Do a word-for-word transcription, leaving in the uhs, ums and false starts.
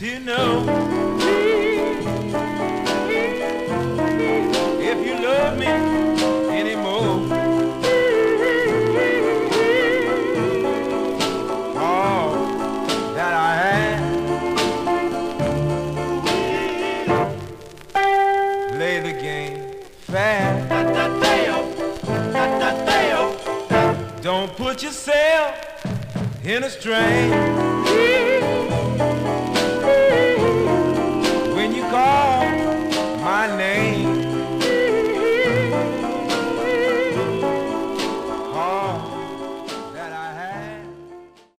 you know, if you love me anymore, all that I have, play the game fair. Don't put yourself in a strain.